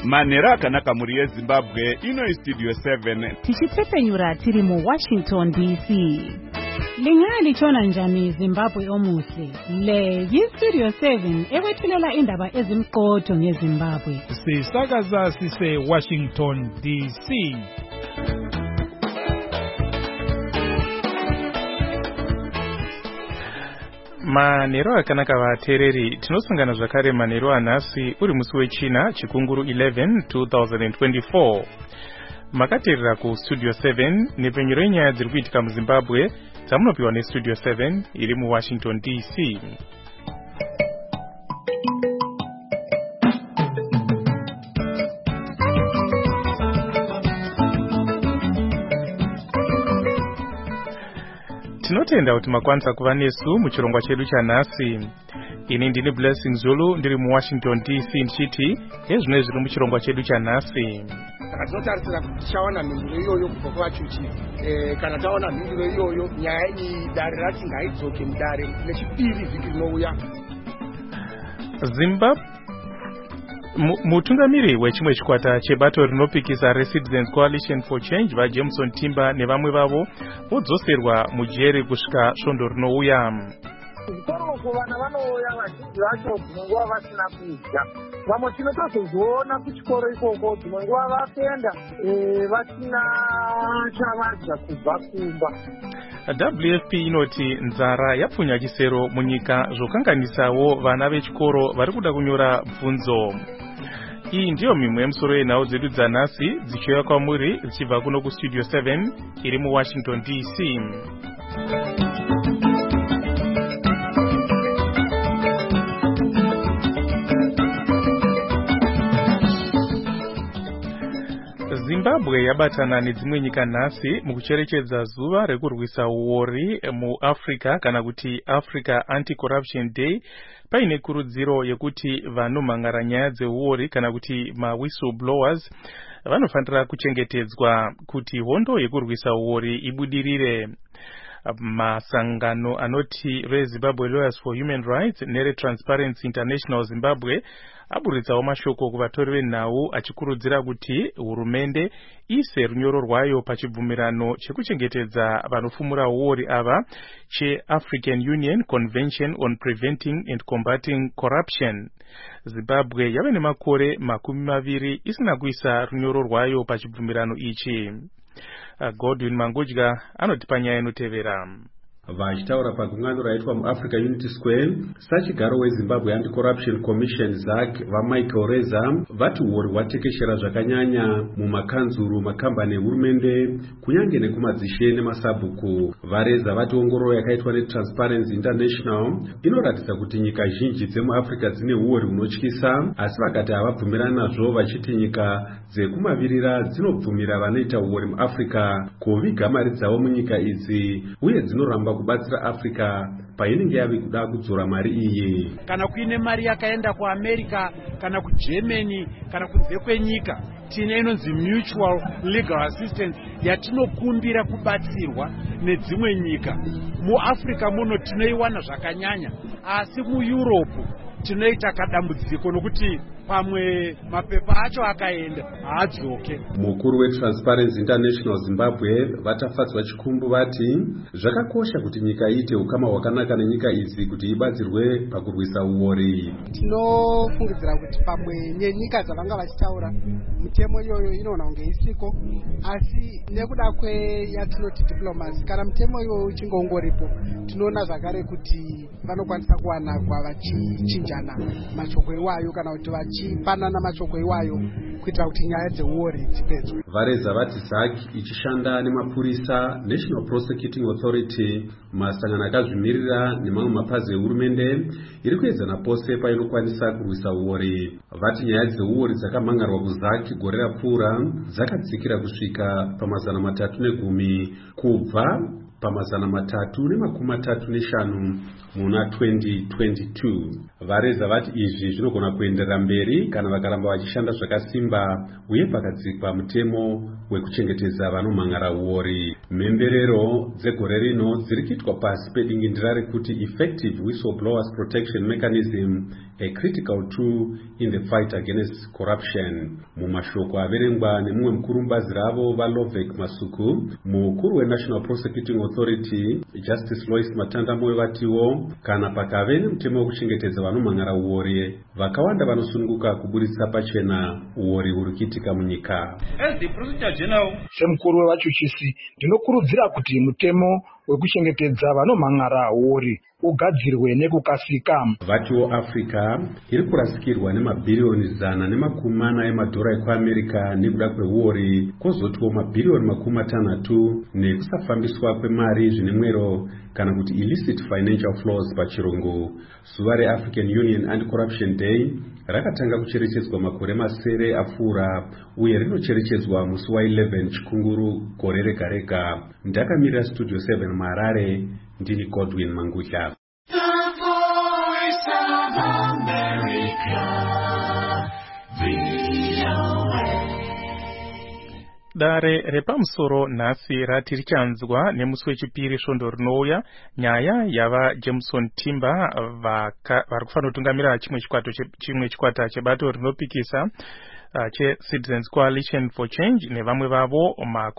Manera akanaka muri yeZimbabwe ino Studio 7 tichitsepenyura tiri mu Washington DC. Lingali chona njani Zimbabwe omuhle. Le Studio 7 ekwethulela indaba ezimqotho ngeZimbabwe. Sisakaza sise Washington DC. Manero akanaka vatereri tinosangana zvakare manero anhasi uri musi wechina chikunguru 11 2024. Makaterera ku Studio 7 nepenyero yenyaya dziri kuitika muZimbabwe dzamunopiwa neStudio 7 iri muWashington DC. Tinotenda kuti makwanisa kuva nesu muchirongwa chedu chanhasi. Ini ndini Blessing Zulu ndiri muWashington DC ndichiti ezvino zviri muchirongwa chedu chanhasi. Tinotarisira kuti tichaona mhinduro iyoyo kubva kuvachuchi. Kana taona mhinduro iyoyo nyaya iyi dare racho ngaidzoke mudare nechipiri vhiki rinouya. Zimbabwe mutungamiri wechimwe chikwata chebato rinopikisa reCitizens Coalition for Change vaJameson Timber nevamwe vavo vodzoserwa mujeri kusvika svondo rinouya. Zvitoroko vana vanouya vazhinji vacho dzimwe nguva vasina kudya. Vamwe tinotozozviona kuchikoro ikoko dzimwe nguva vafenda vasina chavadya kubva kumba. WFP inoti nzara yapfunya chisero munyika zvokanganisawo vana vechikoro vari kuda kunyora bvunzo. Iyi ndiyo mimwe yemusoro yenhau dzedu dzanhasi dzichiuya kwamuri dzichibva kuno kuStudio 7 iri muWashington DC. Zimbabwe yabatana nedzimwe nyika nhasi mukucherechedza zuva rekurwisa uori muAfrica kana kuti Africa Anti-Corruption Day paine kurudziro yekuti vanomhangara nyaya dzeuori kana kuti whistleblowers vanofanira kuchengetedzwa kuti hondo yekurwisa uori ibudirire. Masangano anoti reZimbabwe Lawyers for Human Rights nereTransparency International Zimbabwe aburitsawo mashoko kuvatori venhau achikurudzira kuti hurumende ise runyoro rwayo pachibvumirano chekuchengetedza vanofumura uori ava cheAfrican Union Convention on Preventing and Combating Corruption. Zimbabwe yave nemakore 20 isina kuisa runyoro rwayo pachibvumirano ichi. Godwin Mangudya anotipa nyaya inotevera. Vachitaura pagungano raitwa muAfrica Unity Square, sachigaro weZimbabwe Anti-Corruption Commission ZAC vaMichael Reza vati uori hwatekeshera zvakanyanya mumakanzuru, makambani ehurumende kunyange nekumadzishe nemasabhuku. VaReza vati ongororo yakaitwa neTransparency International inoratidza kuti nyika zhinji dzemuAfrica dzine uori hunotyisa, asi vakati havabvumirani nazvo vachiti nyika dzekumavirira dzinobvumira vanoita uori muAfrica kuviga mari dzavo munyika idzi uye dzinoramba kubatsira Africa painenge yave kuda kudzora mari iyi. Kana kuine mari yakaenda kuAmerica kana kuGermany kana kunze kwenyika tine inonzi mutual legal assistance yatinokumbira kubatsirwa nedzimwe nyika. MuAfrica muno tinoiwana zvakanyanya, asi muEurope tinoita kadambudziko nokuti pamwe mapepa acho akaenda haadzoke. Mukuru weTransparency International Zimbabwe vatafadzwa chikumbu vati zvakakosha kuti nyika iite ukama hwakanaka nenyika idzi kuti ibatsirwe pakurwisa uori. Tinofungidzira kuti pamwe nenyika dzavanga vachitaura mitemo iyoyo inoona kunge isiko, asi nekuda kweyatinoti diplomacy kana mitemo iyoyo uchingongoripo tinoona zvakare kuti vanokwanisa kuwanagwa vachichinjana mashoko iwayo kana kuti vachipanana mashoko iwayo kuitira kuti nyaya dzeuori dzipedzwe. VaReza vati ZAC ichishanda nemapurisa, National Prosecuting Authority, masangano akazvimirira nemamwe mapazi ehurumende iri kuedzana pose painokwanisa kurwisa uori. Vati nyaya dzeuori dzakamhangarwa kuZAC gore rapfuura dzakadzikira kusvika pa310 kubva pamazana 335 muna 2022. Vareza vati izvi zvinogona kuenderera mberi kana vakaramba vachishanda zvakasimba uye pakadzikwa mutemo wekuchengetedza vanomhan'ara uori. Mhemberero dzegore rino dziri kuitwa pasi pedingindira rekuti Effective Whistleblowers Protection Mechanism, a critical tool in the fight against corruption. Mumashoko averengwa nemumwe mukuru mubazi ravo vaLovek Masuku, mukuru weNational Prosecuting Authority Justice Lois Matandamoyo vatiwo kana pakave nemutemo wekuchengetedza vanomhan'ara uori, vakawanda vanosununguka kuburitsa pachena uori huri kuitika munyika. Semukuru wevachuchisi, ndinokurudzira kuti mutemo wekuchengetedza vanomhan'ara uori ugadzirwe nekukasika. Vatiwo Africa iri kurasikirwa nemabhirioni 140 emadhora ekuAmerica nekuda kweuori, kwozotiwo mabhirioni 60 nekusafambiswa kwemari zvine mwero kana kuti illicit financial flows pachirungu. Zuva reAfrican Union Anti-Corruption Day rakatanga kucherechedzwa makore masere apfuura uye rinocherechedzwa musi wa11 Chikunguru gore rega rega. Ndakamirira Studio 7 muHarare, ndini Godwin Mangudla. Dare repamusoro nhasi ratiri chanzwa nemusi wechipiri svondo rinouya nyaya yava Jameson Timber vari kufanira kutungamira chimwe chikwata chebato rinopikisa che-Citizens Coalition for Change nevamwe vavo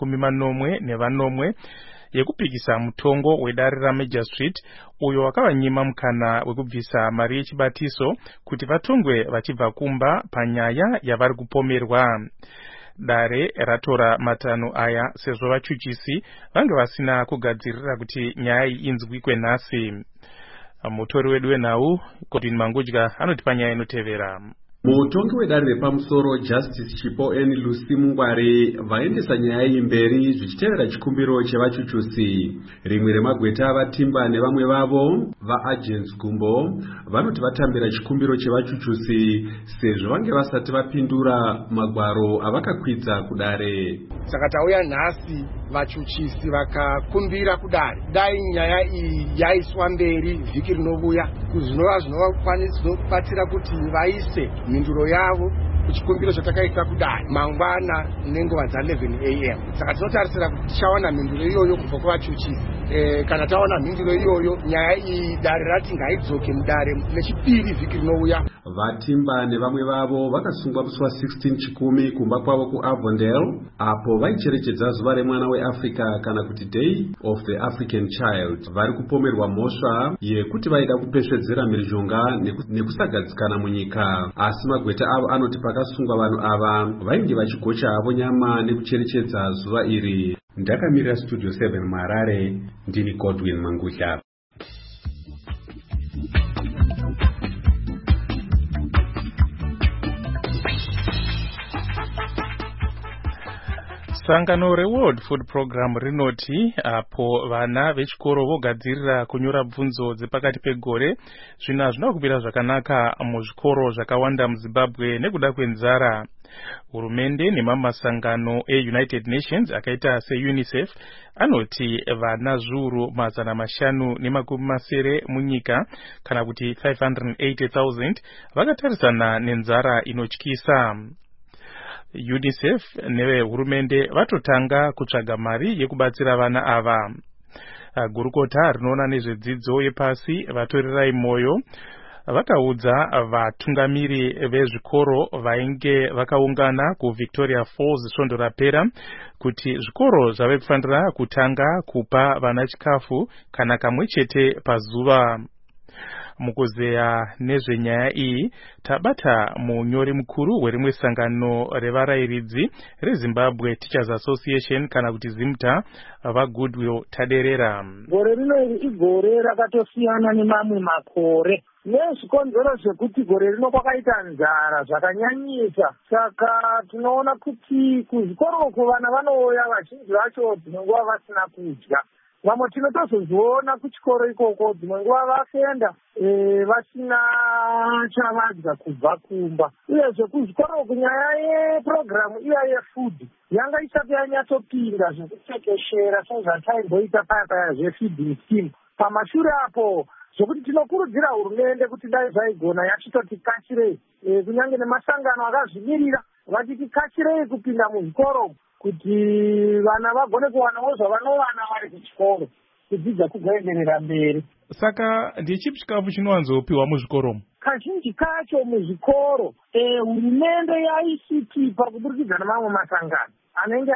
40 yekupikisa mutongo wedare raMajor Street uyo wakavanyima mukana wekubvisa mari yechibatiso kuti vatongwe vachibva kumba panyaya yavari kupomerwa. Dare ratora matanho aya sezvo vachuchisi vange vasina kugadzirira kuti nyaya iyi inzwikwe nhasi. Mutori wedu wenhau Godwin Mangudla anoti panyaya inotevera. Mutongi wedare repamusoro Justice Chipo N. Lucy Mungware vaendesa nyaya iyi mberi zvichitevera chikumbiro chevachuchusi. Rimwe remagweta avaTimber nevamwe vavo vaAgents Gumbo vanoti vatambira chikumbiro chevachuchusi sezvo vange vasati vapindura magwaro avakakwidza kudare. Saka tauya nhasi vachuchisi vakakumbira kudare. Dai nyaya iyi yaiswa mberi vhiki rinovouya, zvinova zvinobatsira kuti vaise mhinduro yavo kuchikumbiro chatakaita kudare mangwana nenguva dza11 AM. Saka tinotarisira kuti tichawana mhinduro iyoyo kubva kuvachuchisi. Kana taona mhinduro iyoyo, nyaya iyi dare rati ngaidzoke mudare nechipiri vhiki rinouya. VaTimber nevamwe vavo vakasungwa musi wa16 Chikumi kumba kwavo kuAvondale apo vaicherechedza zuva remwana weAfrica kana kuti Day of the African Child. Vari kupomerwa mhosva yekuti vaida kupesvedzera mhirizhonga nekusagadzikana munyika. Asi magweta avo anoti pakasungwa vanhu ava vainge vachigocha havo nyama nekucherechedza zuva iri. Ndakamirira Studio 7 muHarare, ndini Godwin Mangudla. Sangano reWorld Food Program rinoti apo vana vechikoro vogadzirira kunyora bvunzo dzepakati pegore zvino hazvina kumira zvakanaka muzvikoro zvakawanda muZimbabwe nekuda kwenzara. Hurumende nemamasangano eUnited Nations akaita seUNICEF anoti vana zviuru 500 munyika kana kuti 580,000 vakatarisana nenzara inotyisa. UNICEF nevehurumende vatotanga kutsvaga mari yekubatsira vana ava. Gurukota rinoona nezvedzidzo yepasi vatorirai moyo vakaudza vatungamiri vezvikoro vainge vakaungana kuVictoria Falls svondo rapera kuti zvikoro zvave kufanira kutanga kupa vana chikafu kana kamwe chete pazuva. Mukuzeya nezvenyaya iyi tabata munyori mukuru werimwe sangano revarairidzi reZimbabwe Teachers Association kana kuti ZIMTA vaGoodwill Taderera. Gore rino iri igore rakatosiyana nemamwe makore. Nezvikonzero zvekuti gore rino kwakaita nzara zvakanyanyisa, saka tinoona kuti kuzvikoro uko vana vanouya vazhinji vacho dzinonguva vasina kudya. vamwe tinotozozviona kuchikoro ikoko dzimwe nguva vafenda vasina chavadya kubva kumba. Uyezve kuzvikoro kunyaya yepurogiramu iya yefood yanga isati yanyatsopinda zvekutekeshera sezvataimboita paya zvefeeding scheme. Pamashure apo zvokuti tinokurudzira hurumende kuti dai zvaigona yachitotikachirei kunyange nemasangano akazvimirira vachitikachirei kupinda muzvikoro kuti vana vagone kuwanawo zvavanowana vari kuchikoro kudzidza kugoenderera mberi. Saka ndechipi chikafu chinowanzopiwa muzvikoromo? Kazhinji kacho muzvikoro hurumende yaisitipa kuburikidza nemamwe masangano anenge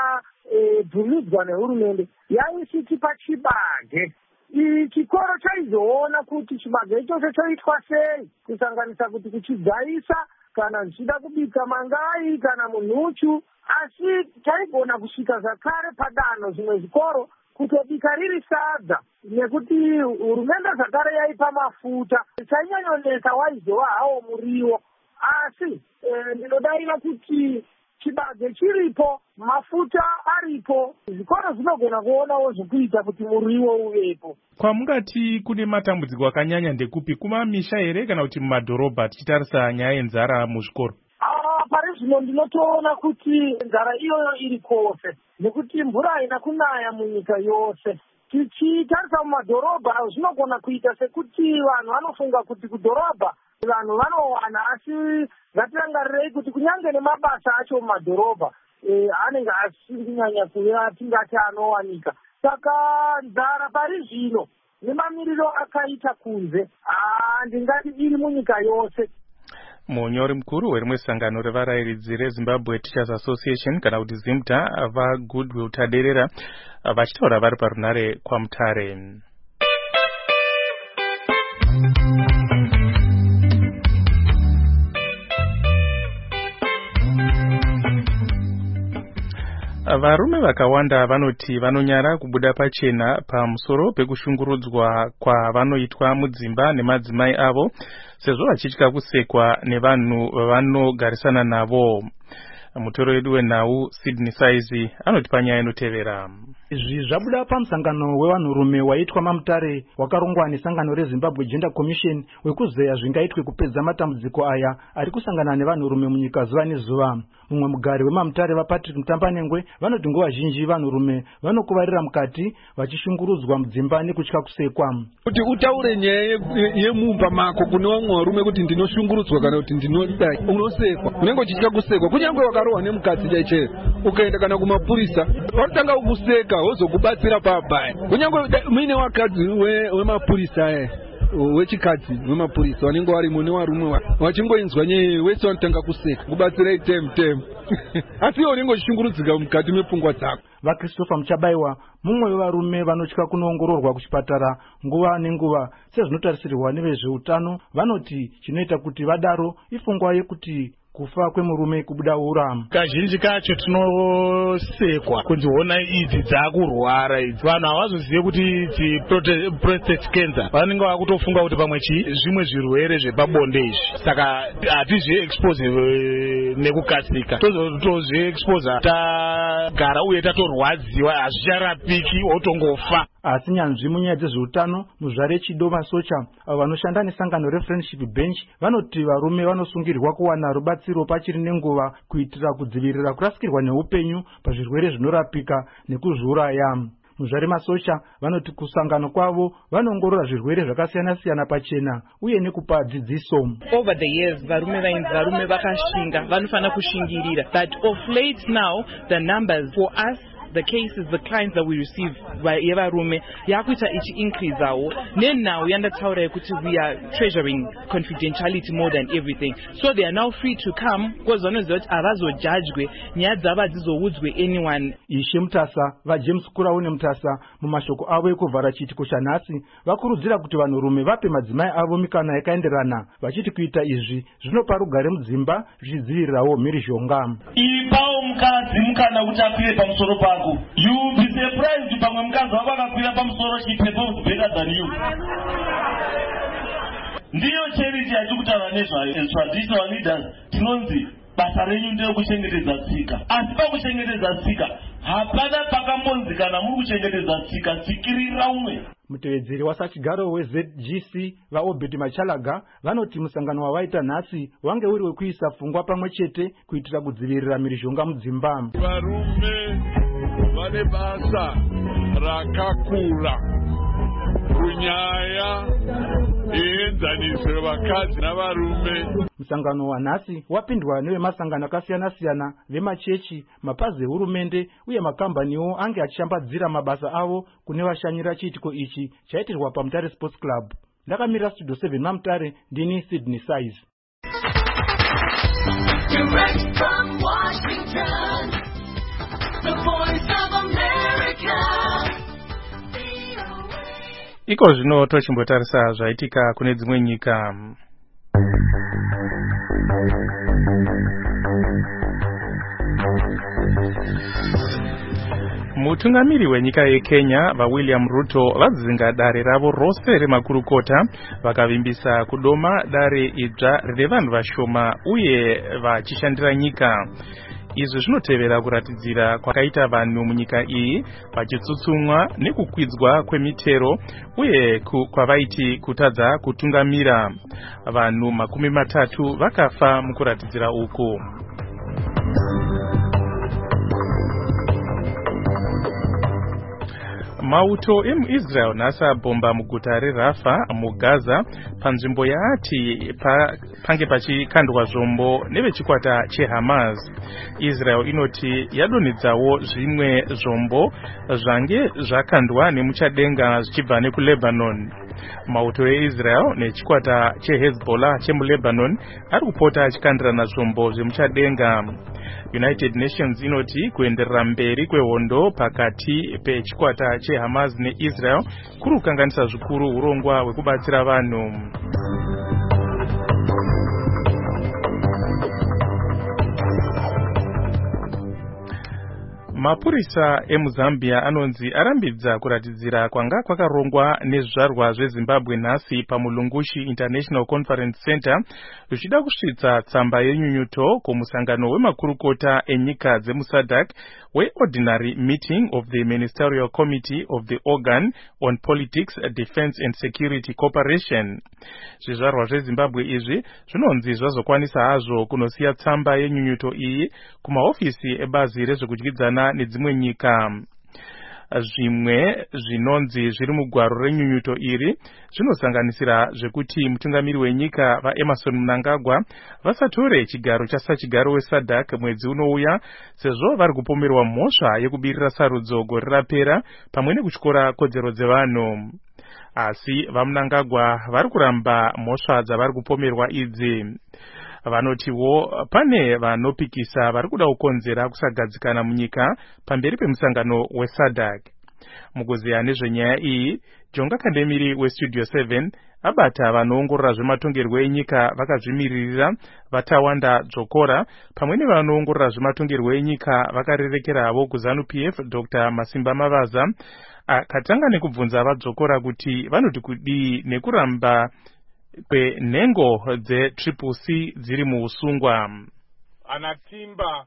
akabvumidzwa nehurumende yaisitipa chibage. Chikoro chaizoona kuti chibage ichocho choitwa sei, kusanganisa kuti kuchigaisa kana zvichida kubika mangai kana munhuchu, asi taigona kusvika zvakare padanho zvimwe zvikoro kutobika riri sadza, nekuti hurumende zvakare yaipa mafuta. Chainyanyoneka waizova hawo muriwo, asi ndinodarira kuti chibage chiripo, mafuta aripo, zvikoro zvinogona kuonawo zvekuita kuti muriwo uvepo. Kwamungati kune matambudziko akanyanya ndekupi, kumamisha here kana kuti mumadhorobha, tichitarisa nyaya yenzara muzvikoro? Pari zvino ndinotoona kuti nzara iyoyo iri kwose, nekuti mvura haina kunaya munyika yose. Tichitarisa mumadhorobha zvinogona kuita sekuti vanhu vanofunga kuti kudhorobha vanhu vanowana, asi ngatirangarirei kuti kunyange nemabasa acho mumadhorobha anenge asiri kunyanya kuva tingati anowanika. Saka nzara pari zvino nemamiriro akaita kunze ndingati iri munyika yose. Munyori mukuru werimwe sangano revarairidzi reZimbabwe Teachers Association kana kuti ZIMTA vaGoodwill Taderera vachitaura vari parunare kwaMutare. Varume vakawanda vanoti vanonyara kubuda pachena pamusoro pekushungurudzwa kwavanoitwa mudzimba nemadzimai avo sezvo vachitya kusekwa nevanhu vavanogarisana navo. Mutoro wedu wenhau Sydney Saizi anoti panyaya inotevera. Izvi zvabuda pamusangano wevanhurume waitwa maMutare wakarongwa nesangano reZimbabwe Gender Commission wekuzeya zvingaitwe kupedza matambudziko aya ari kusangana nevanhurume munyika zuva nezuva. Mumwe mugari wemaMutare vaPatrick Mutambanengwe vanoti nguva zhinji vanhurume vanokuvarira mukati vachishungurudzwa mudzimba nekutya kusekwa. Kuti utaure nyaya yemumba mako kune vamwe varume kuti ndinoshungurudzwa kana kuti ndinodai, unosekwa, unenge uchitya kusekwa. Kunyange wakarohwa nemukadzi chaiche ukaenda kana kumapurisa vanotanga kukuseka wozokubatsira pabaya. Kunyange muine wakadzi wemapurisa wechikadzi wemapurisa vanenge vari mune varume vachingoinzwa nyaya wese vanotanga kuseka kubatsirai tem asi iwo unenge uchishungurudzika mukati mepfungwa dzako. VaChristopher Muchabaiwa mumwe wevarume vanotya kunoongororwa kuchipatara nguva nenguva sezvinotarisirwa nevezveutano vanoti chinoita kuti vadaro ifungwa yekuti kufa kwemurume kubuda ura. Kazhinji kacho tinosekwa kunziona idzi dzakurwara idzi, vanhu havazozive kuti idzi prostate cancer, vanenge vakutofunga kuti pamwe zvimwe zvirwere zvepabonde izvi, saka hatizviexpose nekukasika, tozozviexposa tagara uye tatorwadziwa, hazvicharapiki, wotongofa. Asi nyanzvi munyaya dzezveutano muzvare Chido Masocha avo vanoshanda nesangano reFriendship Bench vanoti varume vanosungirwa kuwana rubatsiro pachiri nenguva kuitira kudzivirira kurasikirwa neupenyu pazvirwere zvinorapika nekuzviuraya. Muzvare Masocha vanoti kusangano kwavo vanoongorora zvirwere zvakasiyana-siyana pachena uye nekupa dzidziso. Over the years varume vakashinga vanofana kushingirira, but of late now the numbers for us, the cases, the clients that we receive by Yevarume, yakuita ichi increase awo. Now yandataura kuti we are treasuring confidentiality more than everything. So they are now free to come because vanoziva kuti havazojajwe nyaya dzava dzizoudzwe anyone. Ishe Mutasa vaJames Kuraune Mutasa mumashoko avo ekuvhara chiitiko chanhasi vakurudzira kuti vanhurume vape madzimai avo mikana yakaenderana vachiti kuita izvi zvinopa rugare mudzimba zvichidzivirirawo mhirizhonga. Ipawo mukadzi mukana kuti akwire pamusoro pako. You will be surprised pamwe mukadzi wako akakwira pamusoro she performs better than you. Ndiyo charity yatikutaura nezvayo as traditional leaders tinonzi basa renyu ndeye kuchengetedza tsika, asi pakuchengetedza tsika hapana pakambonzi kana muri kuchengetedza tsika tsikirira umwe. Mutevedzeri wasachigaro weZGC vaObedi Machalaga vanoti musangano wavaita nhasi wange uri wekuisa pfungwa pamwe chete kuitira kudzivirira mhirizhonga mudzimba. Varume vane basa rakakura kunyaya ienzaniso yevakadzi navarume. Musangano wanhasi wapindwa nevemasangano akasiyana-siyana vemachechi, mapazi ehurumende uye makambaniwo ange achishambadzira mabasa avo kune vashanyira chiitiko ichi chaitirwa paMutare Sports Club. Ndakamirira Studio 7 maMutare, ndini Sydney Size. Direct from Washington, the voice of America. Iko zvino tochimbotarisa zvaitika kune dzimwe nyika. Mutungamiri wenyika yeKenya vaWilliam Ruto vadzinga dare ravo rose remakurukota vakavimbisa kudoma dare idzva revanhu vashoma uye vachishandira nyika. Izvi zvinotevera kuratidzira kwakaita vanhu munyika iyi vachitsutsumwa nekukwidzwa kwemitero uye kwavaiti kutadza kutungamira. Vanhu 30 vakafa mukuratidzira uku. Mauto emuIsrael nhasi abhomba muguta reRafa muGaza panzvimbo yaati pange pachikandwa zvombo nevechikwata cheHamas. Israel inoti yadonhedzawo zvimwe zvombo zvange zvakandwa nemuchadenga zvichibva nekuLebanon. Mauto eIsrael nechikwata cheHezbollah chemuLebanon ari kupota achikandirana zvombo zvemuchadenga. United Nations inoti kuenderera mberi kwehondo pakati pechikwata cheHamas neIsrael kuri kukanganisa zvikuru urongwa hwekubatsira vanhu. Mapurisa emuZambia anonzi arambidza kuratidzira kwanga kwakarongwa nezvizvarwa zveZimbabwe nhasi paMulungushi International Conference Center zvichida kusvitsa tsamba yenyunyuto kumusangano wemakurukota enyika dzemuSADC we-Ordinary Meeting of the Ministerial Committee of the Organ on Politics, Defense and Security Cooperation. Zvizvarwa zveZimbabwe izvi zvinonzi zvazokwanisa hazvo kunosiya tsamba yenyunyuto iyi kumaofisi ebazi rezvekudyidzana nedzimwe nyika. Zvimwe zvinonzi zviri mugwaro renyunyuto iri zvinosanganisira zvekuti mutungamiri wenyika vaEmerson Mnangagwa vasatore chigaro chasachigaro weSADC mwedzi unouya sezvo vari kupomerwa mhosva yekubirira sarudzo gore rapera pamwe nekutyora kodzero dzevanhu. Asi vaMnangagwa vari kuramba mhosva dzavari kupomerwa idzi. Vanotiwo pane vanopikisa vari kuda kukonzera kusagadzikana munyika pamberi pemusangano weSADC. Mukuziya nezvenyaya iyi, Jonga Kandemiri weStudio 7 abata vanoongorora zvematongerwo enyika vakazvimiririra vatawanda Dzokora pamwe nevanoongorora zvematongerwo enyika vakarerekeravo kuZANU-PF Dr. Masimba Mavaza akatanga nekubvunza vaDzokora kuti vanoti kudii nekuramba kwenhengo dzeCCC dziri muusungwa. Anatimba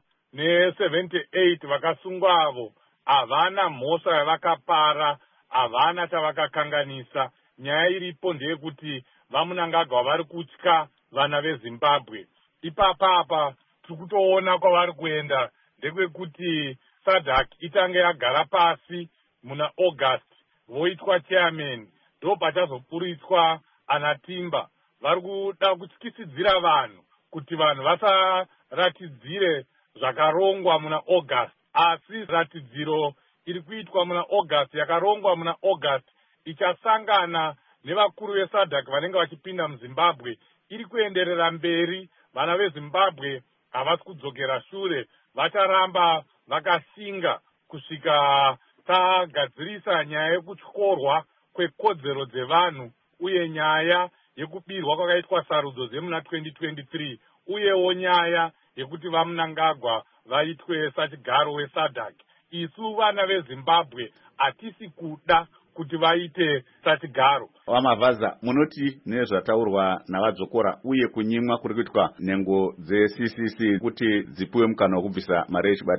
ne78 vakasungwa avo havana mhosva yavakapara, havana chavakakanganisa. Nyaya iripo ndeyekuti vaMnangagwa vari kutya vana veZimbabwe. Ipapa tiri kutoona kwavari kuenda ndekwekuti SADC itange yagara pasi muna August voitwa chairman, ndo pachazopuritswa Anatimba. Vari kuda kutyisidzira vanhu kuti vanhu vasaratidzire zvakarongwa muna August, asi ratidziro iri kuitwa muna August yakarongwa muna August ichasangana nevakuru veSADC vanenge vachipinda muZimbabwe iri kuenderera mberi. Vana veZimbabwe havasi kudzokera shure, vacharamba vakasinga kusvika tagadzirisa nyaya yekutyorwa kwekodzero dzevanhu uye nyaya yekubirwa kwakaitwa sarudzo dzemuna 2023 uyewo nyaya yekuti vaMnangagwa vaitwe sachigaro weSADC. Isu vana veZimbabwe hatisi kuda kuti vaite sachigaro. Vamavaza, munoti nezvataurwa navaDzokora uye kunyimwa kuri kuitwa nhengo dzeCCC kuti dzipiwe mukana wekubvisa mari yechibatiso?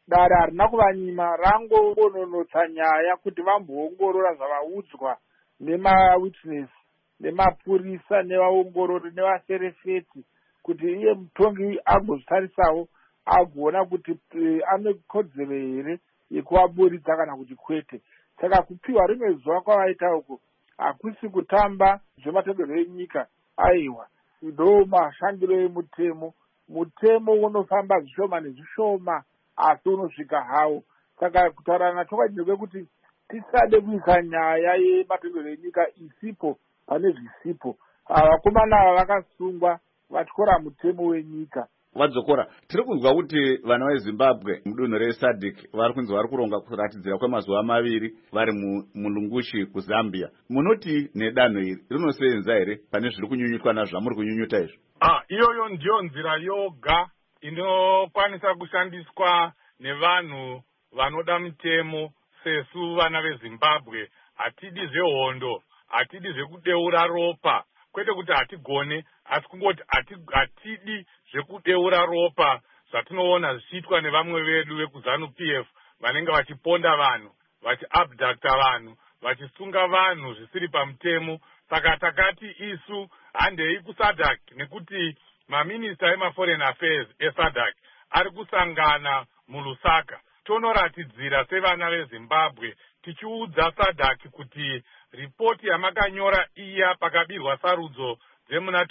dare harina kuvanyima, rangononotsa nyaya kuti vamboongorora zvavaudzwa nemawitness nemapurisa nevaongorori nevaserefeti, kuti iye mutongi agozvitarisawo agoona kuti ane kodzero here yekuvaburitsa kana kuti kwete. Saka kupiwa rimwe zuva kwavaita uko hakusi kutamba zvematendero enyika. Aiwa, ndo mashandiro emutemo. Mutemo unofamba zvishoma nezvishoma, asi unosvika hawo. Saka kutaurana tokanyire kwekuti tisade kuisa nyaya yematendero enyika isipo pane zvisipo. Vakomana ava vakasungwa vatyora mutemo wenyika. Vadzokora, tiri kunzwa kuti vana veZimbabwe mudunhu reSADC vari kunzi vari kuronga kuratidzira kwemazuva maviri vari mulungushi kuZambia. Munoti nedanho iri rinosenza here pane zviri kunyunyutwa nazvamuri kunyunyuta izvo? Iyoyo ndiyo nzira yoga inokwanisa kushandiswa nevanhu vanoda mutemo sesu vana veZimbabwe. Hatidi zvehondo, hatidi zvekudeura ropa, kwete kuti hatigone, asi kungoti hatidi zvekudeura ropa zvatinoona zvichiitwa nevamwe vedu vekuZANU-PF vanenge vachiponda vanhu, vachiabducta vanhu, vachisunga vanhu zvisiri pamutemo. Saka takati isu handei kuSADC, nekuti maminista emaforeign affairs eSADC ari kusangana muLusaka. Tonoratidzira sevana veZimbabwe tichiudza SADC kuti ripoti yamakanyora iya pakabirwa sarudzo dzemuna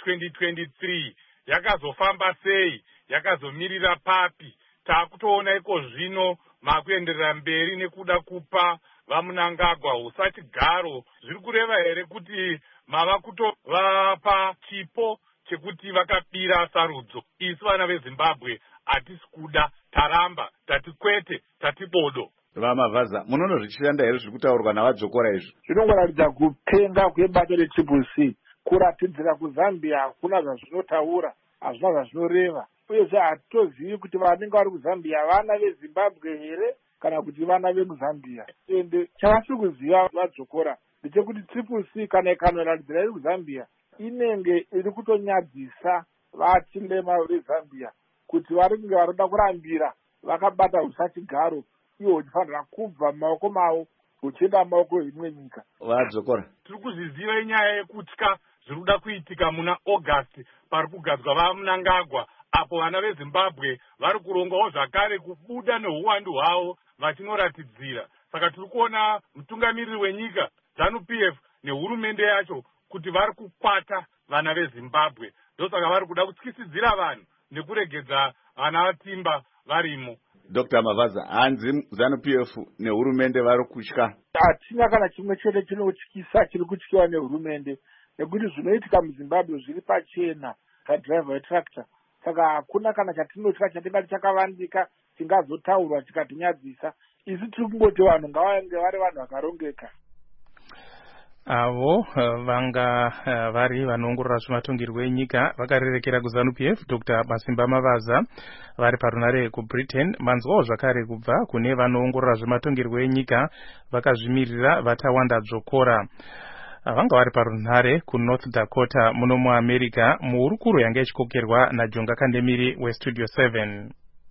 2023 yakazofamba sei, yakazomirira papi. Takutoona iko zvino makuenderera mberi nekuda kupa vaMnangagwa usachigaro. Zviri kureva here kuti mava kutovapa chipo chekuti vakabira sarudzo? Isu vana veZimbabwe hatisi kuda, taramba, tati kwete, tati bodo. Vamavhaza, munono zvichishanda here zviri kutaurwa navadzokora izvi? Zvinongoratidza kupenga kwebato reTPC, kuratidzira kuZambia hakuna zvazvinotaura, hazvina zvazvinoreva. Uyezve hatitozivi kuti vanenge vari kuZambia vana veZimbabwe here kana kuti vana vemuZambia. Ende chavasiri kuziva vadzokora ndechekuti TPC kana ikanoratidza iri kuZambia inenge iri kutonyadzisa vachilema veZambia kuti varinge varoda kurambira vakabata usachigaro iwo uchifanira kubva mumaoko mavo uchienda mumaoko eimwe nyika. Vadzokora, tiri kuzviziva inyaya yekutya zviri kuda kuitika muna August pari kugadzwa vaMnangagwa, apo vana veZimbabwe vari kurongawo zvakare kubuda neuwandu hwavo vachinoratidzira. Saka tiri kuona mutungamiriri wenyika ZANU-PF nehurumende yacho kuti vari kukwata vana veZimbabwe. Ndosaka vari kuda kutyisidzira vanhu nekuregedza vana vatimba varimo. Dr. Mavaza, hanzi ZANU-PF nehurumende vari kutya? Hatina kana chimwe chete chinotyisa chiri kutyiwa nehurumende, nekuti zvinoitika muZimbabwe zviri pachena kadhiraivha wetractor. Saka hakuna kana chatinotya chatingati chakavandika chingazotaurwa chikatinyadzisa. Isi tiri kungoti vanhu ngavange vari vanhu vakarongeka. Avo vanga vari vanoongorora zvematongerwo enyika vakarerekera kuZANU-PF Dr. Masimba Mavaza vari parunare kuBritain. Manzwawo zvakare kubva kune vanoongorora zvematongerwo enyika vakazvimirira vatawanda dzokora. Vanga vari parunare kuNorth Dakota muno muAmerica muhurukuro yanga ichikokerwa naJonga Kandemiri weStudio 7.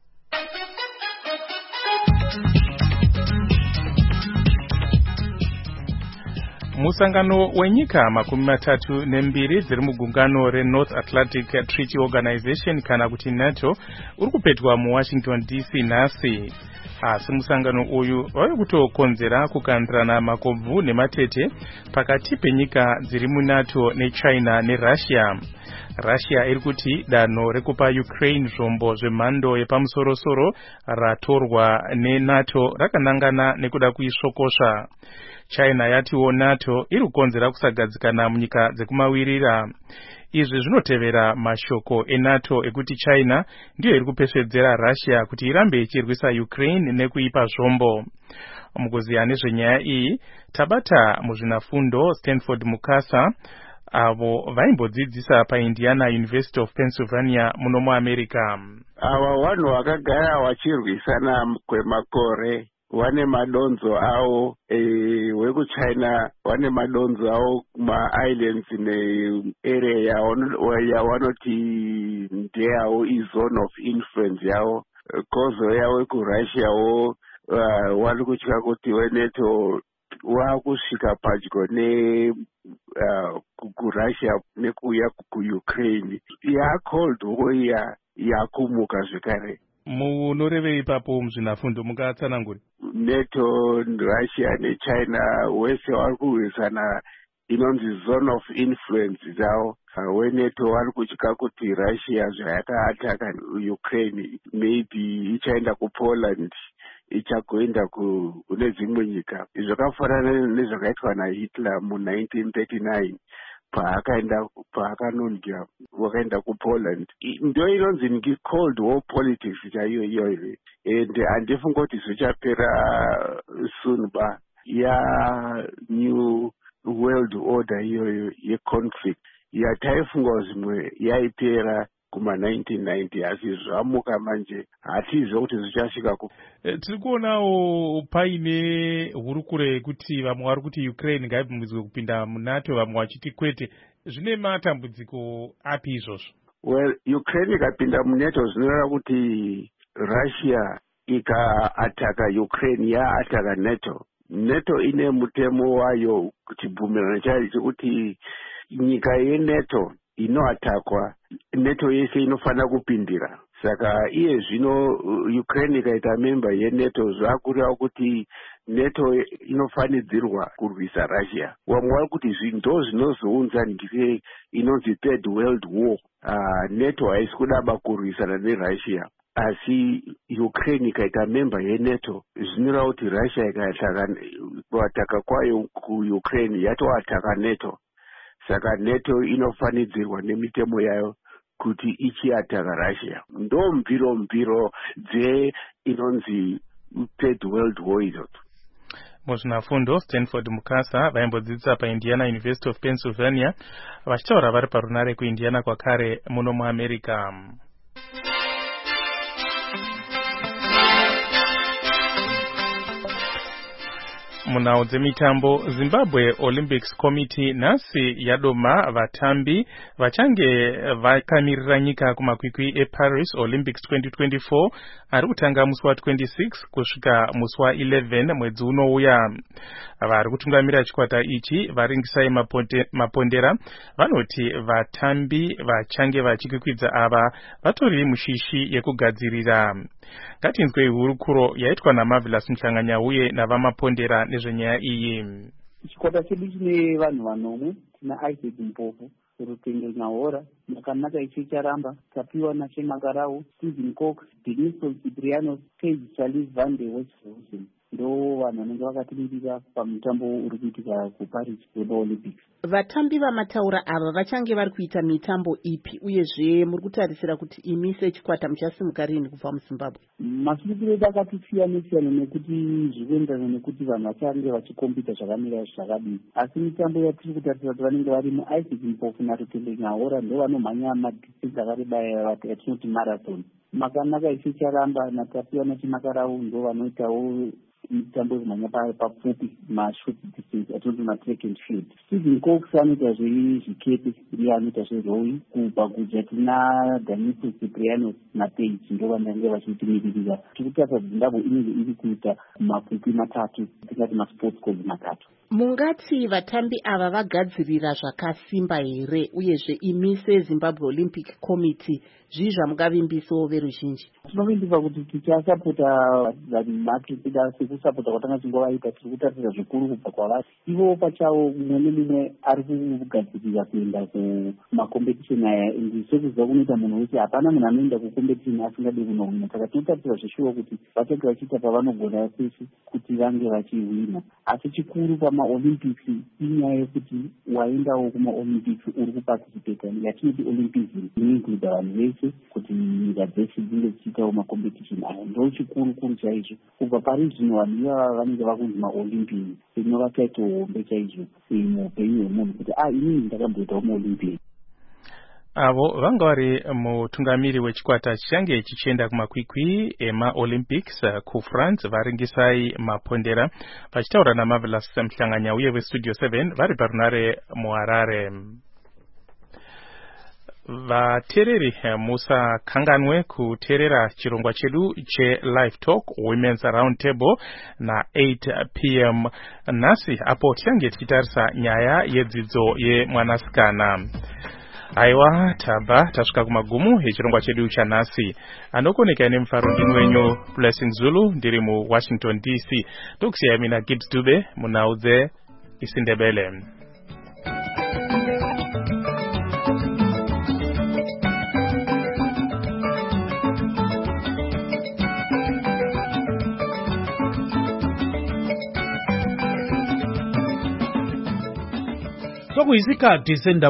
Musangano wenyika 32 dziri mugungano reNorth Atlantic Treaty Organization kana kuti NATO uri kupetwa muWashington DC nhasi. Asi musangano uyu wave kutokonzera kukandirana makobvu nematete pakati penyika dziri muNATO neChina neRussia. Russia iri kuti danho rekupa Ukraine zvombo zvemhando yepamusoro-soro ratorwa neNATO rakanangana nekuda kuisvokosva. China yatiwo NATO iri kukonzera kusagadzikana munyika dzekumawirira. Izvi zvinotevera mashoko eNATO ekuti China ndiyo iri kupesvedzera Russia kuti irambe ichirwisa Ukraine nekuipa zvombo. Mukuziya nezvenyaya iyi tabata muzvinafundo Stanford Mukasa avo vaimbodzidzisa paIndiana University of Pennsylvania muno muAmerica. Ava vanhu vakagara vachirwisana kwemakore vane madonzo avo, wekuChina vane madonzo avo kuma-islands nearea yavanoti ndeyavo izone of influence yavo. kozoya wekurussia wari kutya kuti weneto wakusvika padyo kurussia nekuuya kuukraine. Cold war iya yakumuka zvekare. munorevei ipapo muzvinafundo mungatsananguri? NATO, Russia nechina wese vari kurwisana inonzi zone of influence dzavo. weneto vari kutya kuti Russia zvayakaataka Ukraine maybe ichaenda kuPoland, ichagoenda kune dzimwe nyika. Zvakafanana nezvakaitwa naHitler mu1939 paakanonga wakaenda kuPoland. Ndo inonzi Cold War politics chaiyo iyoyo, and handifunga kuti zvichapera soon ba New World Order iyoyo yeconflict yataifunga zvimwe yaipera kuma1990 asi zvamuka manje hatizvo kuti zvichasvika ku. Tiri kuonawo paine hurukure kuti vamwe vari kuti Ukraine ngaibvumidzwe kupinda muNATO, vamwe vachiti kwete. Zvine matambudziko api izvozvo? Well, Ukraine ikapinda muNATO zvinoreva kuti Russia ikaataka Ukraine yaataka NATO. NATO ine mutemo wayo chibvumirano chayo chekuti nyika yeNATO inoatakwa, NATO yese inofanira kupindira. Saka iye zvino Ukraine ikaita member yeNATO zvakureva kuti NATO inofanidzirwa kurwisa Russia. Vamwe vari kuti ndo zvinozounza ndike inonzi Third World War. NATO haisi kudaba kurwisana neRussia, asi Ukraine ikaita member yeNATO zvinoreva kuti Russia ikaataka kwayo kuUkraine yatoataka NATO. Saka NATO inofanidzirwa nemitemo yayo kuti ichiataka Russia. Ndo mbiro inonzi Third World War izoto. Muzvinafundo Stanford Mukasa vaimbodzidzisa paIndiana University of Pennsylvania vachitaura vari parunare kuIndiana kwakare muno muAmerica. Munhau dzemitambo, Zimbabwe Olympics Committee nhasi yadoma vatambi vachange vakamirira nyika kumakwikwi eParis Olympics 2024 ari kutanga musi wa26 kusvika musi wa11 mwedzi unouya. Vari kutungamirira chikwata ichi varingisai mapondera vanoti vatambi vachange vachikwikwidza ava vatori mushishi yekugadzirira. Ngatinzwei hurukuro yaitwa naMarvelous Mhlanganyauye navamapondera nezvenyaya iyi. Chikwata chedu chine vanhu vanomwe, tina Isaac Mpofu, Rutenge Nyahora, Makanaka Ichicharamba, Tapiwa Nashemakarawu, Stephen Cox, Denisol Cipriano, Paige Charlize Van de Westhuizen. Ndo vanhu vanenge vakatimirira pamutambo uri kuitika kuParis Global Olympics. Vatambi vamataura ava vachange vari kuita mitambo ipi uyezve muri kutarisira kuti imi sechikwata muchasimuka rini kubva muZimbabwe? Masukiro edu akatisiyana nekuti zvikuenderana nekuti vanhu vachange vachikombita zvakamira zvakadii, asi mitambo yatiri kutarisira kuti vanenge varimo Isaac Mpofu naRutende Nyahora ndo vanomhanya madistance akareba yatinoti marathon. Makanaka Ichicharamba naTapiwa Nashemakarawu ndo vanoitawo mitambo yekumhanya papfupi mashort distance atinoti matrack and field. Stephen Cox anoita zvezvikepe, iye anoita zverowing. Kubva kuja tina Denisol Cipriano naPaige ndo vanenge vachitimiririra. Tirikutarisa Zimbabwe inenge iri kuita makwikwi matatu, tingati masports codes matatu. Mungati vatambi ava vagadzirira zvakasimba here uyezve imi seZimbabwe Olympic Committee zvii zvamungavimbisawo veruzhinji? Tinovimbisa kuti tichasapota vamatipida sekusapota kwatanga tingovaita. Tiri kutarisira zvikuru kubva kwavari ivo pachavo, mumwe nemumwe ari kugadzirira kuenda kumakompetisheni aya. Ende sekuziva kunoita munhu wese, hapana munhu anoenda kukompetisheni asingadi kunohwina. Saka tinotarisira zveshuwa kuti vachange vachiita pavanogona sesi kuti vange vachihwina. Asi chikuru pamaOlympics inyaya yekuti waendawo kumaOlympics uri kuparticipata yatinoti Olympism, inoincluda vanhu vese kuti nyika dzese dzinge dzichiitawo makompetisheni aya. Ndo chikuru chaizvo. Kubva pari zvino vanhu ivava vanenge vakunzi maOlympian, inova taito hombe chaizvo muupenyu hwemunhu kuti inini ndakamboitawo maOlympian. Avo vanga vari mutungamiri wechikwata chichange chichienda kumakwikwi emaOlympics kuFrance varingisai mapondera vachitaura naMarvelous Mhlanganyauye weStudio 7 vari parunare muHarare. vateereri musakanganwe kuteerera chirongwa chedu che-live talk women's round table na 8 p.m. nhasi apo tichange tichitarisa nyaya yedzidzo yemwanasikana. Aiwa tabva tasvika kumagumu echirongwa chedu chanhasi. Anokoneka nemufaro ndini wenyu Blessing Zulu ndiri muWashington DC. Tokusiyai mina Gibbs Dube munhau dzeIsindebele. Sokuyisikhathi sendaba